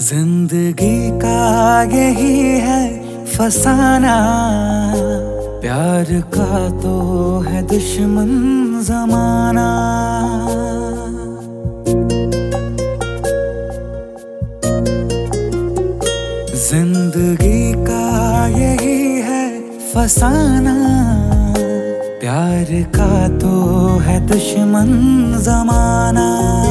जिंदगी का यही है फसाना, प्यार का तो है दुश्मन जमाना। जिंदगी का यही है फसाना, प्यार का तो है दुश्मन जमाना।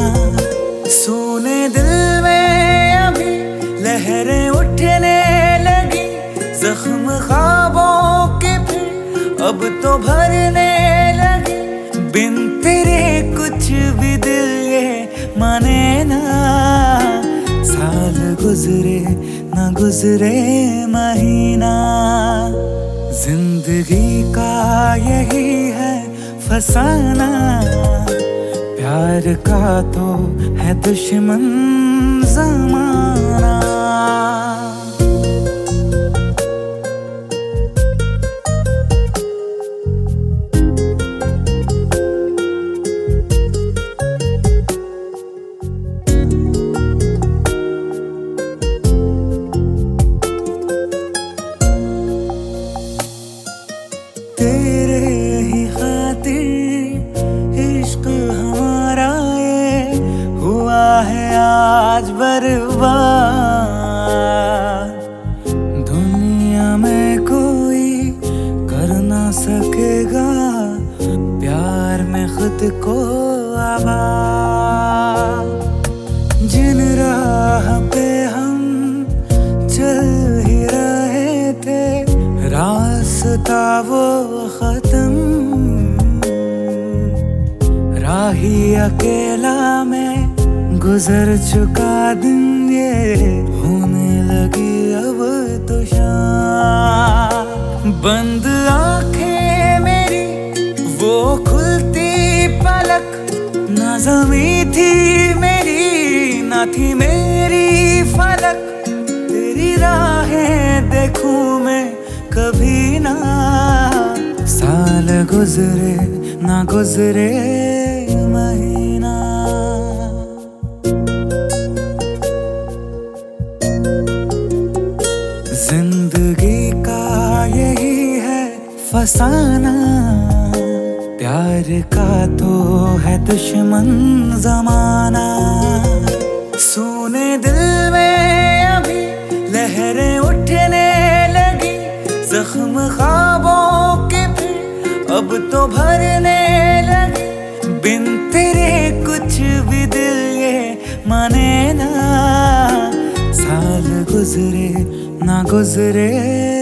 सुने दिल में अभी लहरें उठने लगी, जख्म ख्वाबों के फिर अब तो भरने लगी। बिन तेरे कुछ भी दिल ये माने ना, साल गुजरे ना गुजरे महीना। जिंदगी का यही है फसाना, प्यार का तो है दुश्मन जमाना। तेरे ही खातिर इश्क हमारा ये हुआ है आज बर्बाद। दुनिया में कोई कर ना सकेगा प्यार में खुद को आबाद। जिन राह पे हम चल ही रहे थे, रास्ता वो खत्म। राही अकेला में गुजर चुका दिन, ये होने लगी अब तो शाम। बंद आंखें मेरी वो खुलती पलक, ना ज़मीं थी मेरी ना थी मेरी फलक। तेरी राहें देखूं मैं कभी ना, साल गुजरे ना गुजरे महीना। जिंदगी का यही है फसाना, प्यार का तो है दुश्मन जमाना। सुने दिल में अभी लहरें उठने लगी, जख्म ख्वाबों के फिर अब तो भरने लगे। बिन तेरे कुछ भी दिल ये माने ना, साल गुजरे ना गुजरे